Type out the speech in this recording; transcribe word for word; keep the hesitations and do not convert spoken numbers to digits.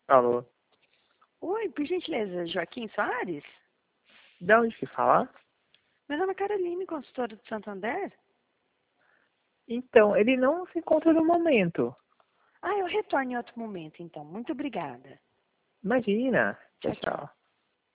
Alô? Oi, por gentileza, Joaquim Soares? De onde se fala? Meu nome é Caroline, consultora do Santander. Então, ele não se encontra no momento. Ah, eu retorno em outro momento, então. Muito obrigada. Imagina. Tchau, Tchau, tchau. tchau.